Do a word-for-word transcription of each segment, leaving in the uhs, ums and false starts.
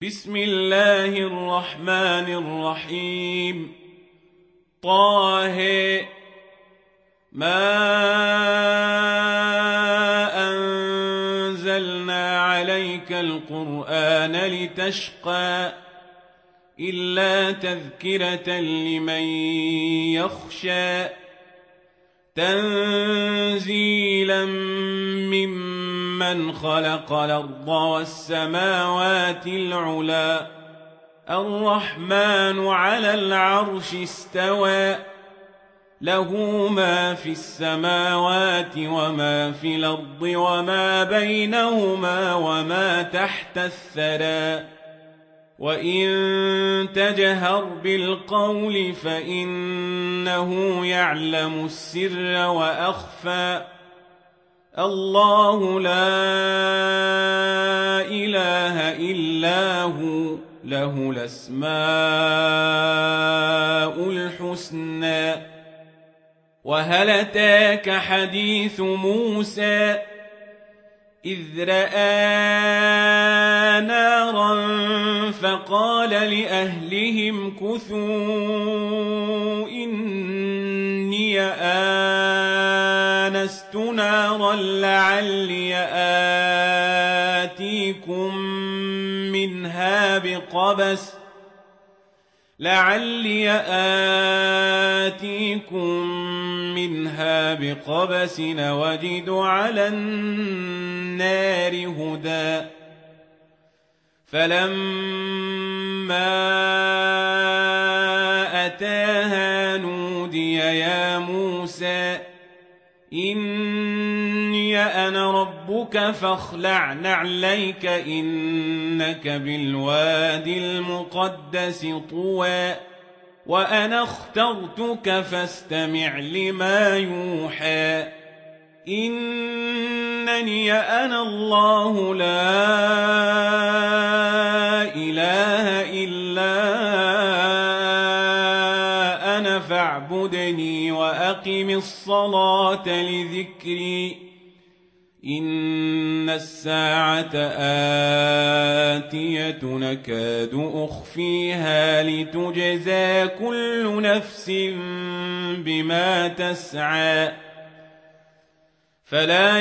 بسم الله الرحمن الرحيم. طه ما أنزلنا عليك القرآن لتشقى إلا تذكرة لمن يخشى تنزيلا ممن خلق الأرض والسماوات العلى الرحمن على العرش استوى له ما في السماوات وما في الأرض وما بينهما وما تحت الثرى وإن تجهر بالقول فإنه يعلم السر وأخفى الله لا إله إلا هو له الأسماء الحسنى. وهل أتاك حديث موسى إذ رأى نارا فقال لأهلهم كثوا إني آنست نارا لعلي آتيكم منها بقبس لعلي آتيكم منها بقبس وجد على النار هدى. فلما أتاها نودي يا موسى إني أنا ربك فاخلع نعليك إنك بالوادي المقدس طوى وأنا اخترتك فاستمع لما يوحى إنني أنا الله لا إله إلا أنا فاعبدني وأقم الصلاة لذكري إن الساعة آتية نكاد أخفيها لتجزى كل نفس بما تسعى فلا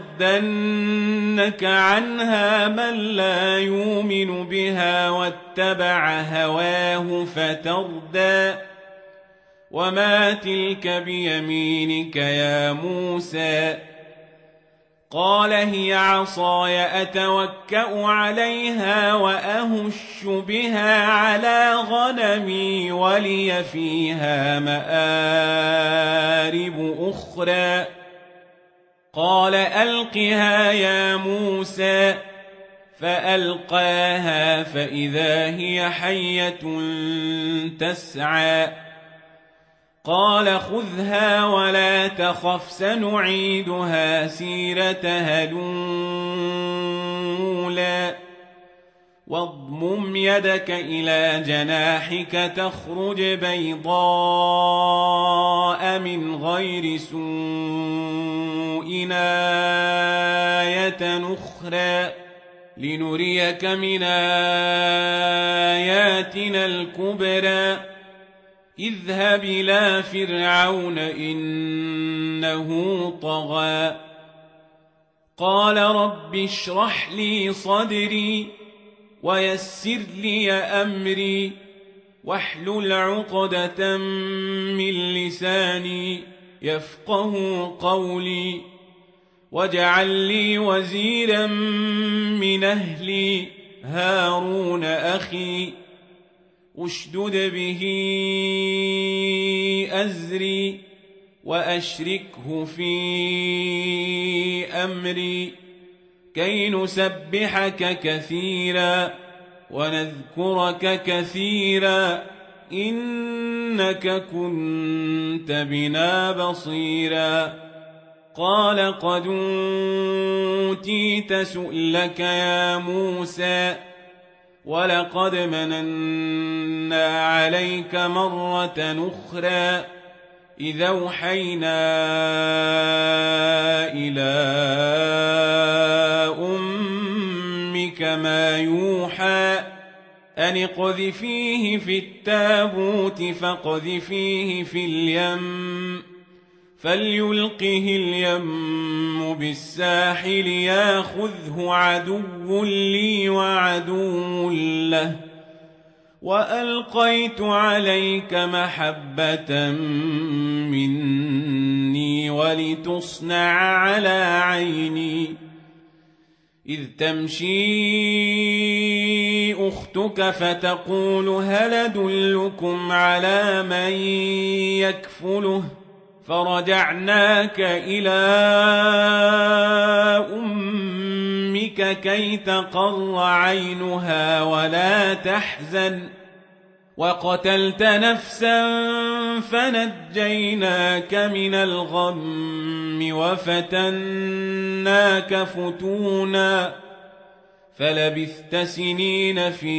يصدنك عنها من لا يؤمن بها واتبع هواه فتردى. وما تلك بيمينك يا موسى قال هي عصاي أتوكأ عليها وأهش بها على غنمي ولي فيها مآرب أخرى قال ألقها يا موسى فألقاها فإذا هي حية تسعى قال خذها ولا تخف سنعيدها سيرتها الأولى واضمم يدك إلى جناحك تخرج بيضاء من غير سوء آية أخرى لنريك من آياتنا الكبرى اذهب إلى فرعون إنه طغى قال رب اشرح لي صدري ويسر لي أمري واحلل عقدة من لساني يفقه قولي واجعل لي وزيرا من أهلي هارون أخي اشدد به أزري وأشركه في أمري كي نسبحك كثيرا ونذكرك كثيرا إنك كنت بنا بصيرا قال قد أوتيت سؤلك يا موسى ولقد مننا عليك مرة أخرى إذا أوحينا إلى أمك ما يوحى أن اقذفيه في التابوت فاقذفيه في اليم فليلقه اليم بالساحل ياخذه عدو لي وعدو له وألقيت عليك محبة مني ولتصنع على عيني إذ تمشي أختك فتقول هل أدلكم على من يكفله فرجعناك إلى أمك كي تقر عينها ولا تحزن وقتلت نفسا فنجيناك من الغم وفتناك فتونا فلبثت سنين في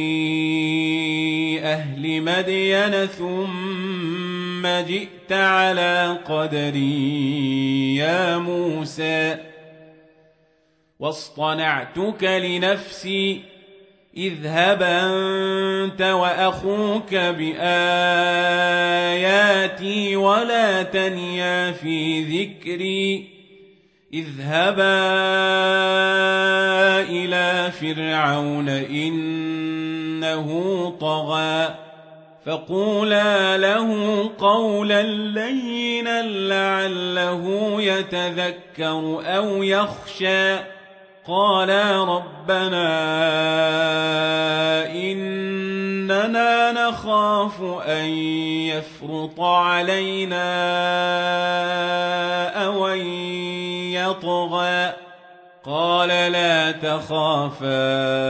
أهل مدين ثم جئت على قدري يا موسى واصطنعتك لنفسي اذهب أنت وأخوك بآياتي ولا تنيا في ذكري اذهبا إلى فرعون إنه طغى فقولا له قولا لينا لعله يتذكر أو يخشى قالا ربنا إننا نخاف أن يفرط علينا أو أن يطغى قال لا تخافا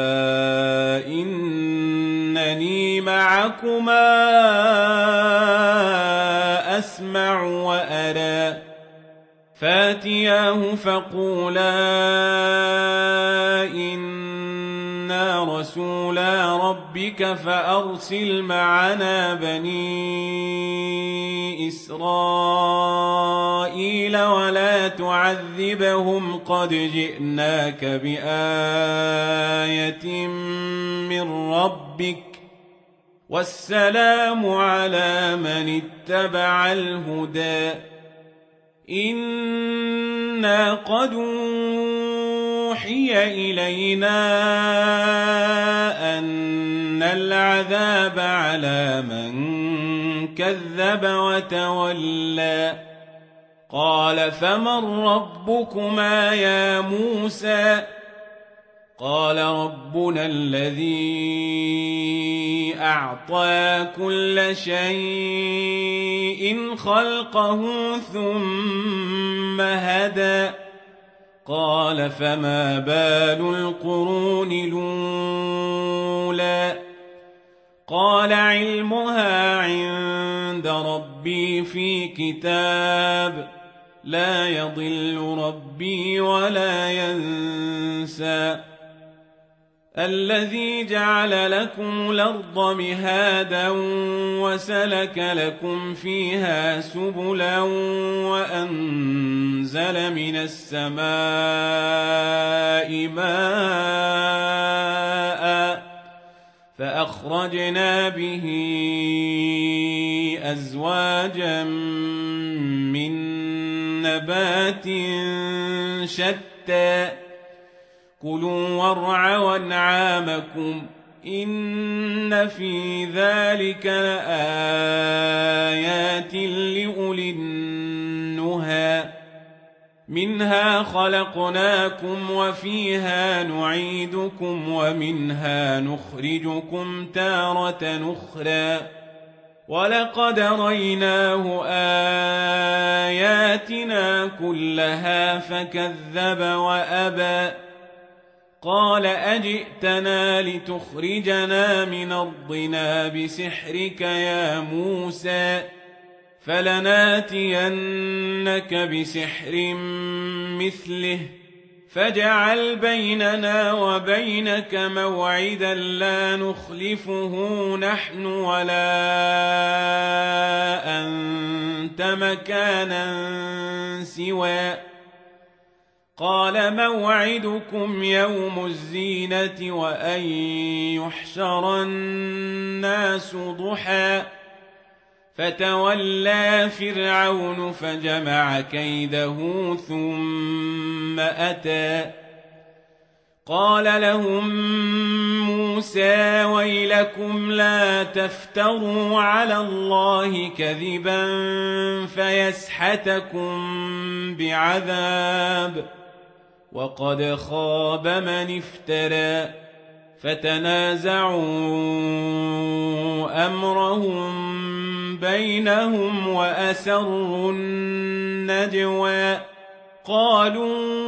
إنني معكما أسمع وأرى فاتياه فقولا إنا رسولا ربك فأرسل معنا بني إسرائيل ولا تعذبهم قد جئناك بآية من ربك والسلام على من اتبع الهدى إنا قد أوحي إلينا أن العذاب على من كذب وتولى قال فمن ربكما يا موسى قال ربنا الذي أعطى كل شيء خلقه ثم هدى قال فما بال القرون الأولى قال علمها عند ربي في كتاب لا يضل ربي ولا ينسى الذي جعل لكم الأرض مهادا وسلك لكم فيها سبلا وأنزل من السماء ماء فأخرجنا به أزواجا من نبات شتى كلوا وارعوا أنعامكم إن في ذلك لآيات لأولي النهى منها خلقناكم وفيها نعيدكم ومنها نخرجكم تارة أخرى ولقد ريناه آياتنا كلها فكذب وأبى قال أجئتنا لتخرجنا من أرضنا بسحرك يا موسى فلناتينك بسحر مثله فاجعل بيننا وبينك موعدا لا نخلفه نحن ولا أنت مكانا سوى قال موعدكم يوم الزينة وأن يحشر الناس ضحى فتولى فرعون فجمع كيده ثم أتى قال لهم موسى ويلكم لا تفتروا على الله كذبا فيسحتكم بعذاب وقد خاب من افترى فتنازعوا أمرهم بينهم وأسروا النجوى قالوا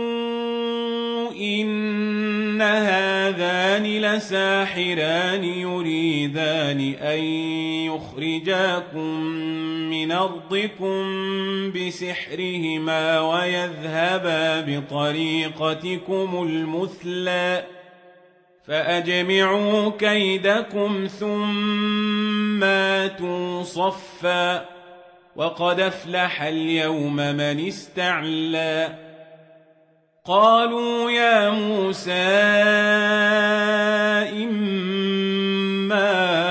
إن هذان لساحران يريدان أن يخرجاكم من أرضكم بسحرهما ويذهبا بطريقتكم المثلى فأجمعوا كيدكم ثم آتوا صفا وقد أفلح اليوم من استعلى قالوا يا موسى إما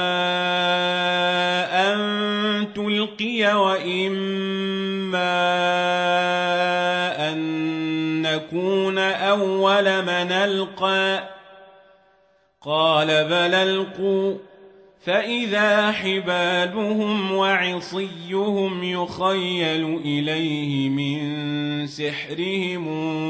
أن تلقي وإما أن نكون أول من ألقى قال بل ألقوا فإذا حبالهم وعصيهم يخيل إليه من سحرهم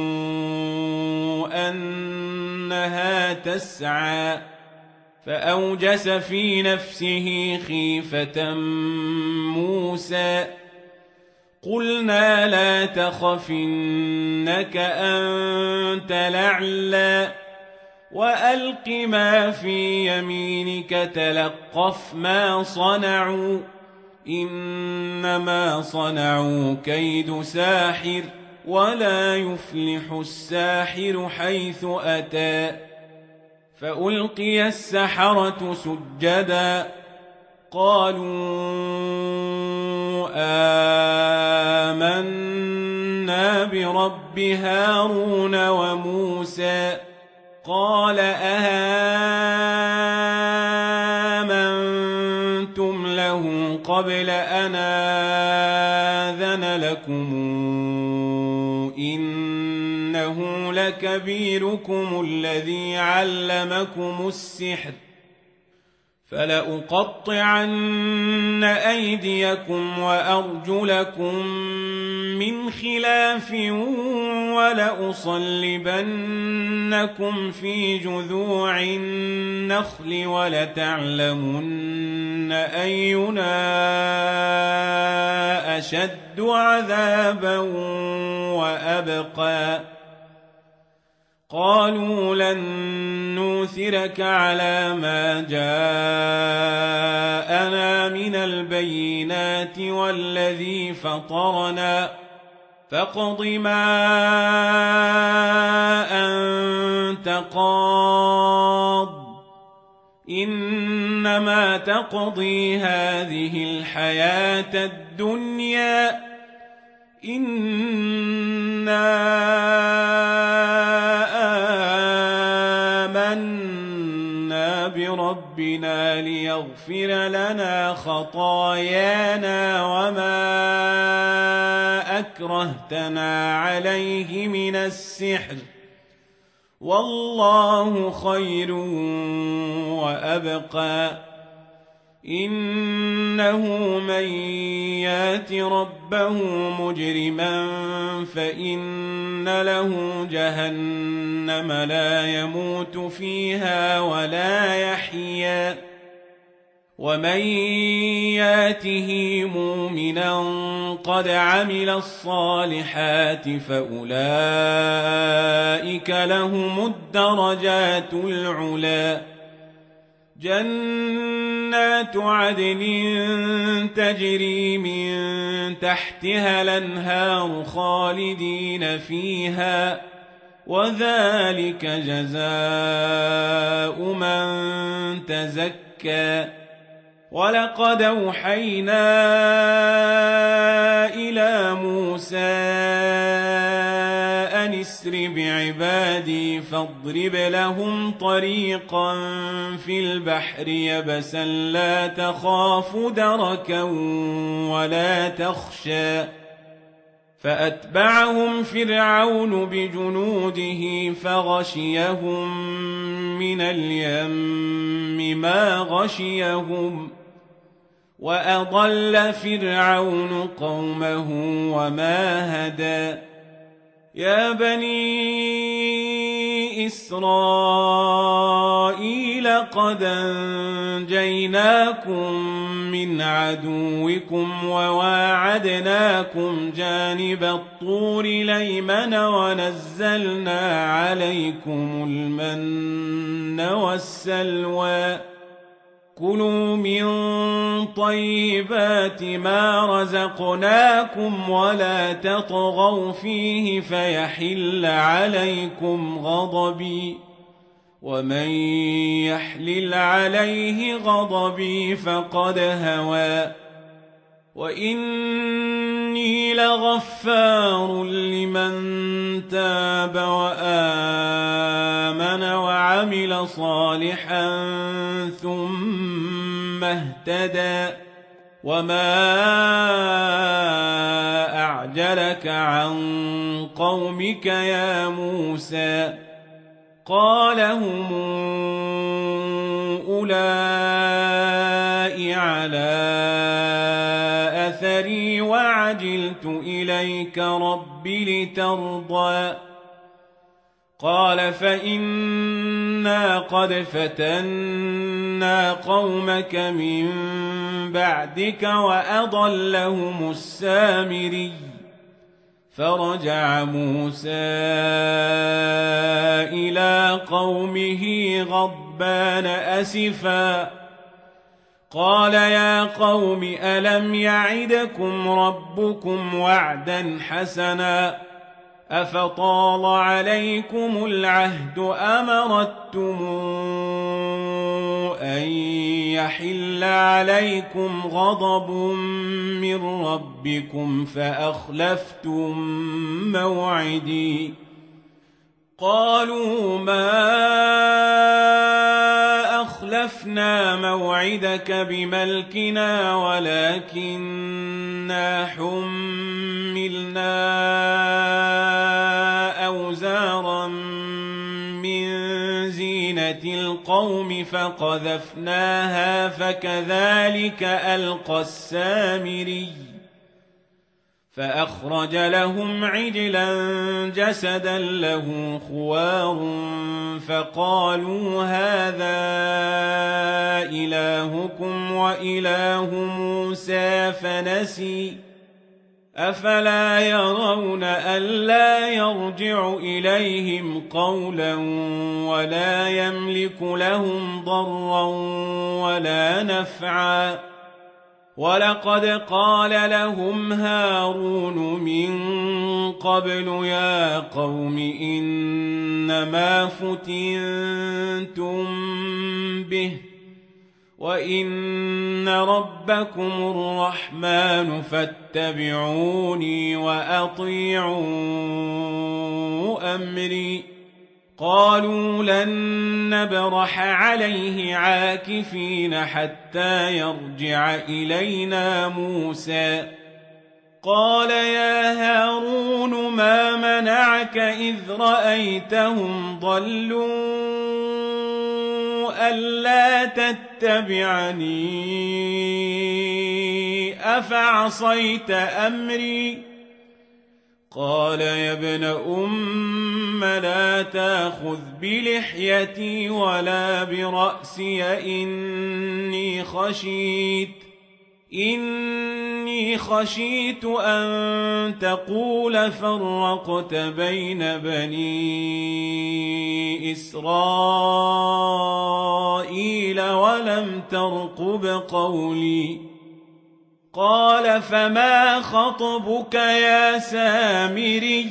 أنها تسعى فأوجس في نفسه خيفة موسى قلنا لا تخف إنك أنت الأعلى وألق ما في يمينك تلقف ما صنعوا إنما صنعوا كيد ساحر ولا يفلح الساحر حيث أتى فألقي السحرة سجدا قالوا آمنا برب هارون وموسى قال أهامنتم له قبل أن آذن لكم إنه لكبيركم الذي علمكم السحر فلأقطعن أيديكم وأرجلكم من خلاف ولأصلبنكم في جذوع النخل ولتعلمن أينا أشد عذابا وأبقى قالوا لن نوثرك على ما جاءنا من البينات والذي فطرنا فاقض ما أنت قاض إنما تقضي هذه الحياة الدنيا إنا آمنا بربنا ليغفر لنا خطايانا وما أكرهتنا عليه من السحر والله خير وأبقى إنه من يات ربه مجرما فإن له جهنم لا يموت فيها ولا يحيا ومن ياته مؤمنا قد عمل الصالحات فأولئك لهم الدرجات العلى جنات عدن تجري من تحتها الأنهار خالدين فيها وذلك جزاء من تزكى ولقد أوحينا إلى موسى أن أسر بعبادي فاضرب لهم طريقا في البحر يبسا لا تخاف دركا ولا تخشى فأتبعهم فرعون بجنوده فغشيهم من اليم ما غشيهم وأضل فرعون قومه وما هدى يا بني إسرائيل قد أنجيناكم من عدوكم وواعدناكم جانب الطور الأيمن ونزلنا عليكم المن والسلوى كلوا من طيبات ما رزقناكم ولا تطغوا فيه فيحل عليكم غضبي ومن يحلل عليه غضبي فقد هوى وإني لغفار لمن تاب وآمن وعمل صالحا ثم اهتدى وما أعجلك عن قومك يا موسى قال هم أولئك على أثري وعجلت إليك رب لترضى قال فإنا قد فتنا قومك من بعدك وأضلهم السامري فرجع موسى إلى قومه غضبان أسفا قال يا قوم ألم يعدكم ربكم وعدا حسنا أفطال عليكم العهد أم أردتم أن يحل عليكم غضب من ربكم فأخلفتم موعدي قالوا ما أخلفنا موعدك بملكنا ولكننا حملنا أوزارا من زينة القوم فقذفناها فكذلك ألقى السامري فأخرج لهم عجلا جسدا له خوار فقالوا هذا إلهكم وإله موسى فنسي أفلا يرون ألا يرجع إليهم قولا ولا يملك لهم ضرا ولا نفعا ولقد قال لهم هارون من قبل يا قوم إنما فتنتم به وإن ربكم الرحمن فاتبعوني وأطيعوا أمري قالوا لن نبرح عليه عاكفين حتى يرجع إلينا موسى قال يا هارون ما منعك إذ رأيتهم ضلوا ألا تتبعني أفعصيت أمري قال يا ابن أم لا تأخذ بلحيتي ولا برأسي إني خشيت إني خشيت أن تقول فرقت بين بني إسرائيل ولم ترقب قولي قال فما خطبك يا سامري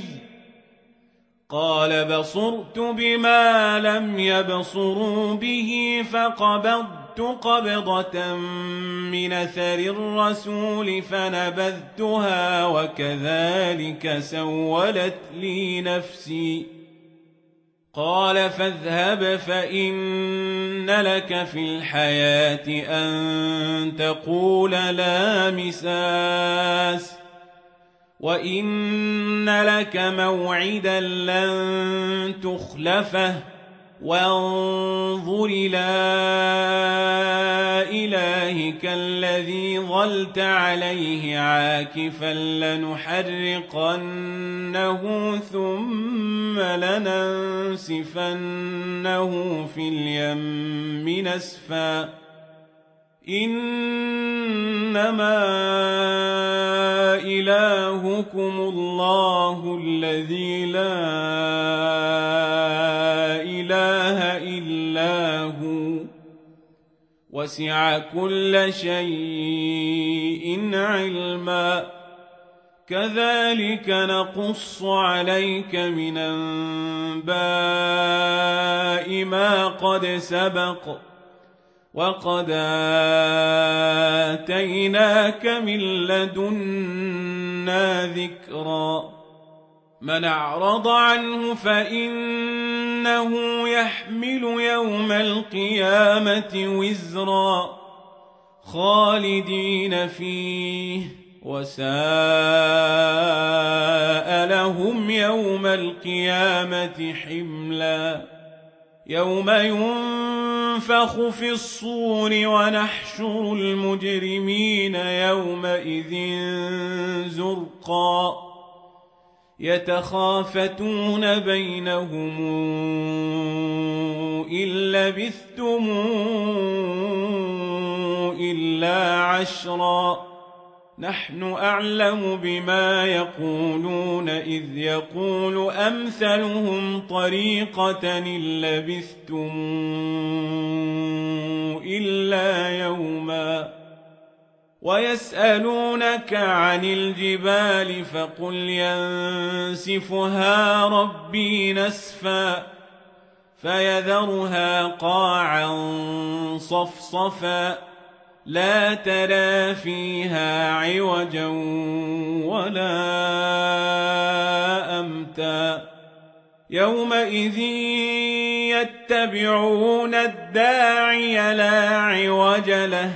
قال بصرت بما لم يبصروا به فقبضت فقبضت قبضة من أثر الرسول فنبذتها وكذلك سولت لي نفسي. قال فاذهب فإن لك في الحياة أن تقول لا مساس وإن لك موعدا لن تخلفه وانظر إلى إلهك الذي ظلت عليه عاكفا لنحرقنه ثم لننسفنه في اليم نسفا إنما إلهكم الله الذي لا إله إلا هو وسع كل شيء علما كذلك نقص عليك من أنباء ما قد سبق وقد آتيناك من لدنا ذكرا من أعرض عنه فإنه يحمل يوم القيامة وزرا خالدين فيه وساء لهم يوم القيامة حملا يوم ينفخ في الصور ونحشر المجرمين يومئذ زرقا يتخافتون بينهم إن لبثتم إلا عشرا نحن أعلم بما يقولون إذ يقول أمثلهم طريقة إن لبثتم إلا يوما ويسألونك عن الجبال فقل ينسفها ربي نسفا فيذرها قاعا صفصفا لا ترى فيها عوجا ولا أمتا يومئذ يتبعون الداعي لا عوج له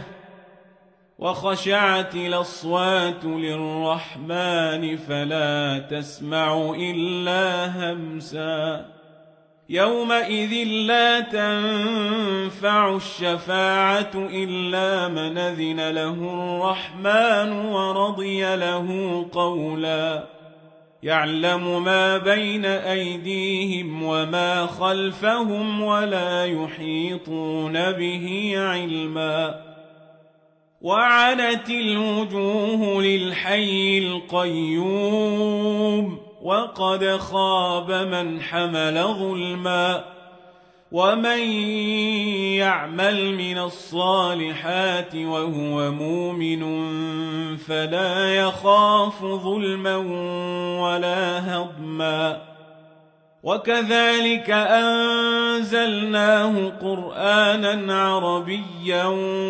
وخشعت الأصوات للرحمن فلا تسمع إلا همسا يومئذ لا تنفع الشفاعة إلا من أذن له الرحمن ورضي له قولا يعلم ما بين أيديهم وما خلفهم ولا يحيطون به علما وعنت الوجوه للحي القيوم وقد خاب من حمل ظلما ومن يعمل من الصالحات وهو مؤمن فلا يخاف ظلما ولا هضما وكذلك أنزلناه قرآنا عربيا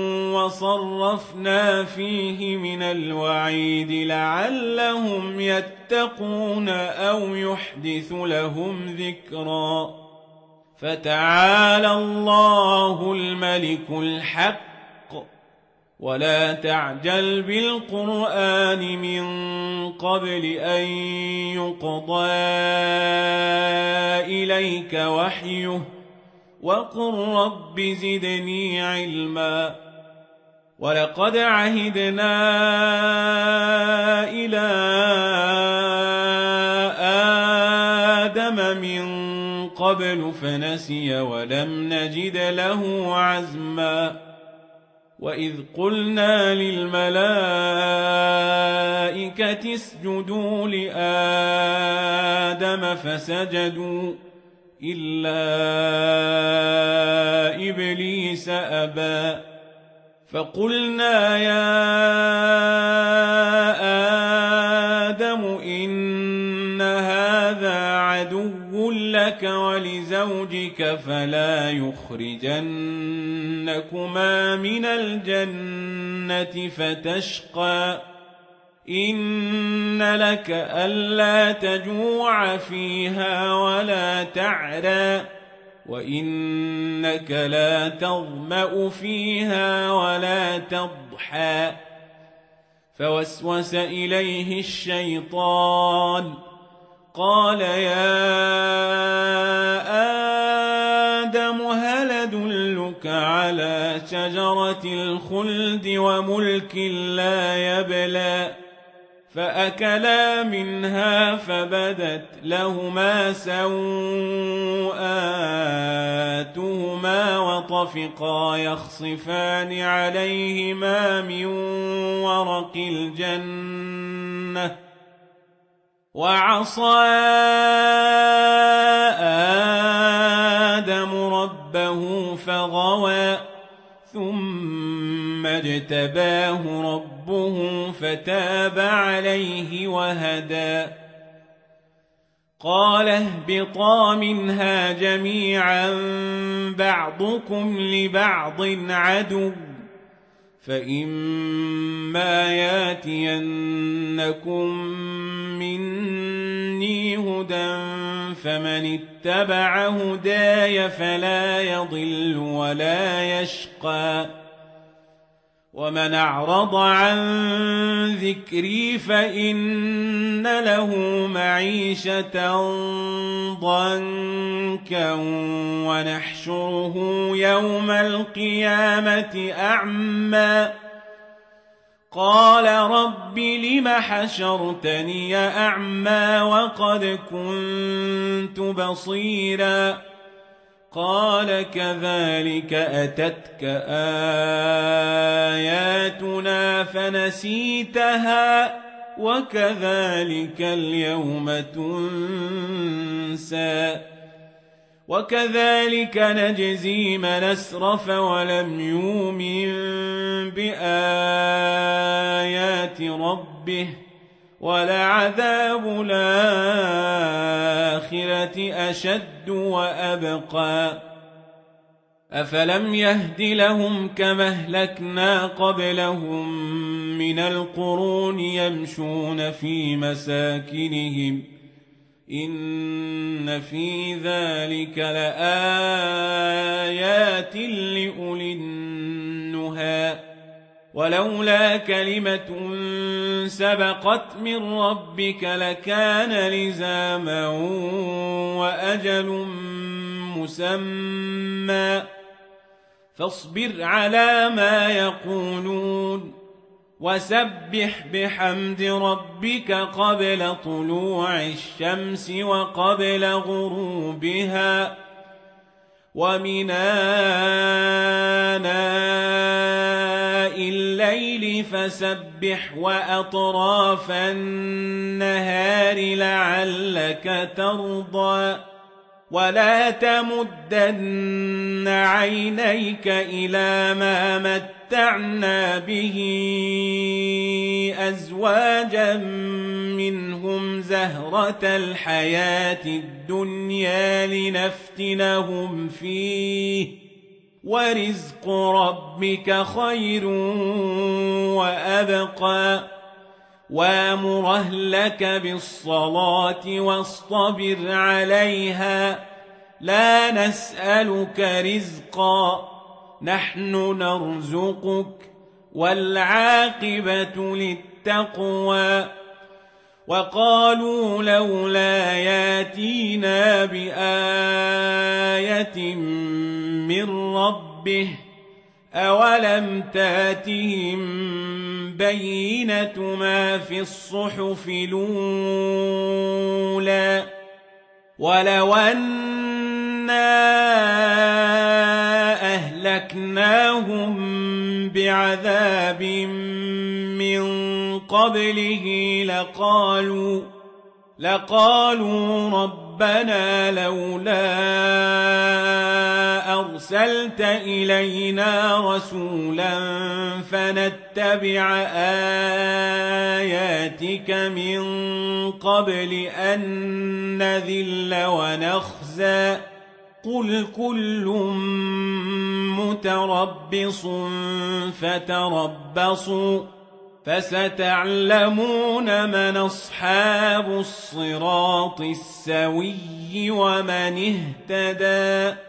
وصرفنا فيه من الوعيد لعلهم يتقون أو يحدث لهم ذكرا فتعالى الله الملك الحق ولا تعجل بالقرآن من قبل أن يقضى إليك وحيه وقل رب زدني علما ولقد عهدنا إلى آدم من قبل فنسي ولم نجد له عزما وإذ قلنا للملائكة اسجدوا لآدم فسجدوا إلا إبليس أبى فقلنا يا آدم إن هذا عدو لك ولزوجك فلا يخرجنكما من الجنة فتشقى إن لك ألا تجوع فيها ولا تعرى وإنك لا تظمأ فيها ولا تضحى فوسوس إليه الشيطان قال يا آدم هل أدلك على شجرة الخلد وملك لا يبلى فأكلا منها فبدت لهما سوآتهما وطفقا يخصفان عليهما من ورق الجنة وعصى آدم ربه فغوى ثم اجتباه ربه فتاب عليه وهدى قال اهبطا منها جميعا بعضكم لبعض عدو فإما ياتينكم مني هدى فمن اتبع هداي فلا يضل ولا يشقى ومن أعرض عن ذكري فإن له معيشة ضنكا ونحشره يوم القيامة أعمى قال رب لم حشرتني أعمى وقد كنت بصيرا قال كذلك أتتك آياتنا فنسيتها وكذلك اليوم تنسى وكذلك نجزي من أسرف ولم يؤمن بآيات ربه ولعذاب الآخرة أشد وأبقى أفلم يهد لهم كما أهلكنا قبلهم من القرون يمشون في مساكنهم إن في ذلك لآيات لأولي النهى ولولا كلمة سبقت من ربك لكان لزاما وأجل مسمى فاصبر على ما يقولون وسبح بحمد ربك قبل طلوع الشمس وقبل غروبها ومن آناء الليل فسبح وأطراف النهار لعلك ترضى ولا تمدن عينيك إلى ما متعنا به أزواجا منهم زهرة الحياة الدنيا لنفتنهم فيه ورزق ربك خير وأبقى وامر أهلك بالصلاة واصطبر عليها لا نسألك رزقا نحن نرزقك والعاقبة للتقوى وقالوا لولا ياتينا بآية من ربه أولم تاتهم بينة ما في الصحف الأولى ولو أنا أهلكناهم بعذاب من قبله لقالوا لقالوا ربنا لولا أرسلت إلينا رسولا فنتبع آياتك من قبل أن نذل ونخزى عزا قل كل متربص فتربصوا فستعلمون من أصحاب الصراط السوي ومن اهتدى.